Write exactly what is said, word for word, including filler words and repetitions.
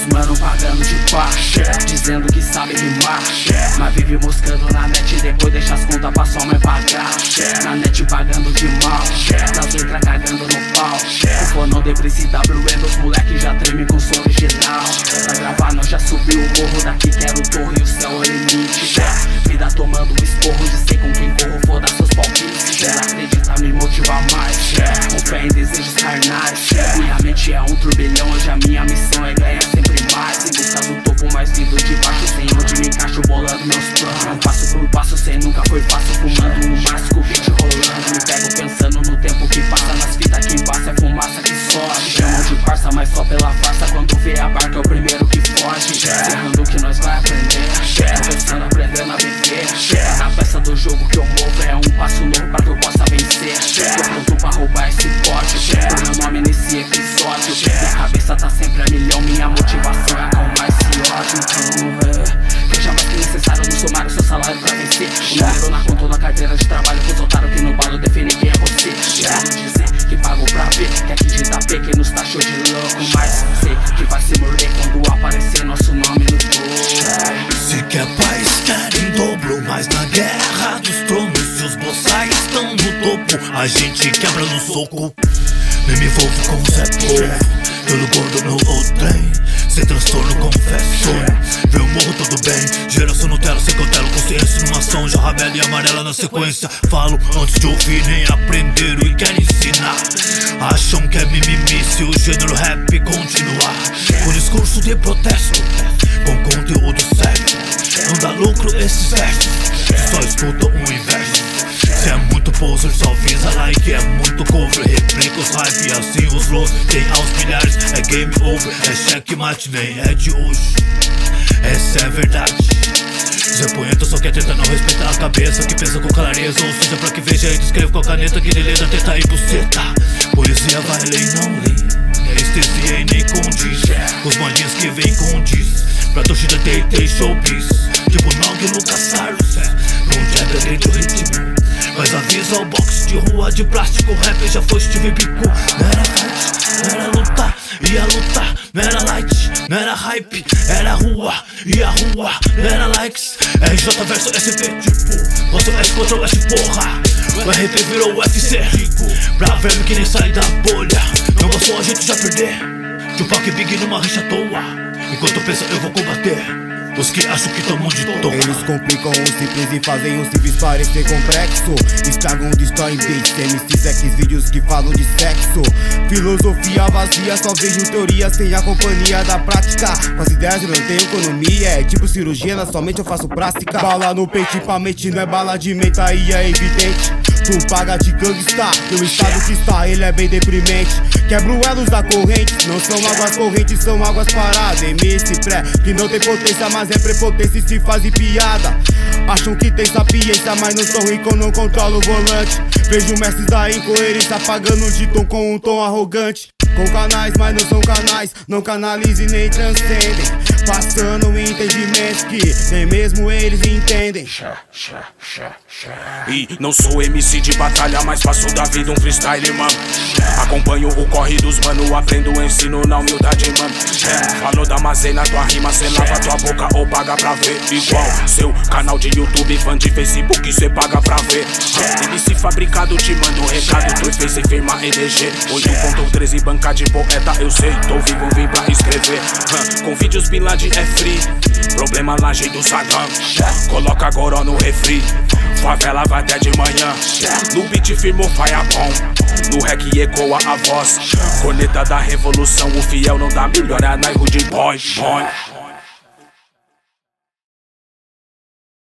os mano pagando de pá, dizendo que sabe rimar, mas vive moscando na net e depois deixa as contas pra sua mãe pagar. Na net pagando de mal, nas letras cagando no pau. O fonão de Brice W M, os moleque já treme com som original. Pra gravar nós já subiu o morro, daqui quero o torre e o céu é o limite. Vida tomando um esporro, de sei com quem corro, foda seus palpites. Ela acredita, me motiva mais, com fé em desejos carnais. Minha mente é um turbilhão, hoje a minha missão é ganhar sempre mais. Em busca do topo, mais vindo de baixo, sem onde me encaixo, bolando meus planos. Passo por passo, sem nunca foi fácil, fumando um maço com o beat rolando. Me pego pensando no tempo que passa, nas fitas que embaça, é fumaça que sobe. Chamam de parça, mas só pela farsa, quando vê a barca é o primeiro que foge. Errando o que nós vai aprender, pensando, aprendendo a viver. A peça do jogo que eu movo é um passo novo pra que eu possa vencer. Tô pronto pra roubar esse pote, o meu nome nesse episódio. Minha cabeça tá sempre a milhão, minha motivação é acalmar esse ódio. Então, é, que eu jamais que necessário no sumário seu salário pra vencer. O número na conta ou na carteira de trabalho pros otários que no balo definem quem é você. Querendo dizer que pagou pra ver, que aqui de Itapê quem nos taxou de louco. Mas sei que vai se morder quando aparecer nosso nome no topo. Se quer paz, quer em dobro, mas na guerra dos tronos, se os boçais estão no topo, a gente quebra no soco. Nem me envolvo com o Zé Povo, pelo gordo no outrem, sem transtorno, confesso. Vê o morro tudo bem, geração Nutella, sem cautela, consciência numa ação, já rabela e amarela na sequência. Falo antes de ouvir, nem aprender e querem ensinar. Acham que é mimimi se o gênero rap continuar. Com discurso de protesto, com conteúdo sério, não dá lucro esses versos, só escuta um inverso. Se é muito poser, só visa like, é muito cover, replica os hype, assim os flows tem aos milhares. É game over, é checkmate, nem é de hoje, essa é a verdade. Zé Poeta só quer tentar não respeitar a cabeça que pensa com clareza, ou seja, pra que veja e descreve com a caneta que ele lê da teta e buceta. Poesia vai ler e não lê, é estesia e nem condiz, os maninhos que vem condiz, pra torcida tem tem showbiz, tipo Nog e Lucas Sarlos, não quebra dentro do ritmo, mas avisa o box de rua de plástico, rap já foi Steve Biko. Não era fight, não era lutar, ia lutar, não era light, não era hype, era rua, ia rua, não era likes. R J versus S P, tipo, nosso S contra o S, porra. O R P virou o U F C, pra verme que nem sai da bolha, não passou a gente já perder. Tupac e Big numa rixa à toa, enquanto pensa eu vou combater os que acham que tomam de toa. Eles complicam o simples e fazem o simples parecer complexo. Estragam, destroem beats, M Cs, X vídeos que falam de sexo. Filosofia vazia, só vejo teoria sem a companhia da prática. Com as ideias eu não tenho economia, é tipo cirurgia, na sua mente eu faço plástica. Bala no peito pra mente, não é bala de menta e é evidente. Tu paga de gangsta, no estado que está, ele é bem deprimente. Quebro elos da corrente, não são águas correntes, são águas paradas. M C pré, que não tem potência, mas é prepotência e se fazem piada. Acham que tem sapiência, mas não são ricos, não controlam o volante. Vejo mestres da incoerência pagando de tom com um tom arrogante. Com canais, mas não são canais, não canalizem nem transcendem, passando entendimentos que nem mesmo eles entendem. E não sou M C de batalha, mas faço da vida um freestyle, mano. Acompanho o corre dos mano, aprendo o ensino na humildade, mano. Falou da mazena, tua rima, cê lava tua boca ou paga pra ver. Igual seu canal de YouTube, fã de Facebook, cê paga pra ver. M C fabricado, te mando um recado, tu fez sem firma E D G oito ponto treze, banca de poeta, eu sei, tô vivo, vim pra escrever. Com vídeos Bin Laden é free, problema laje do Saddam. Coloca agora no refri, favela vai até de manhã. No beat firmou faia bom, no rec ecoa a voz. Corneta da revolução, o fiel não dá melhor, é na Rude Boy, boy.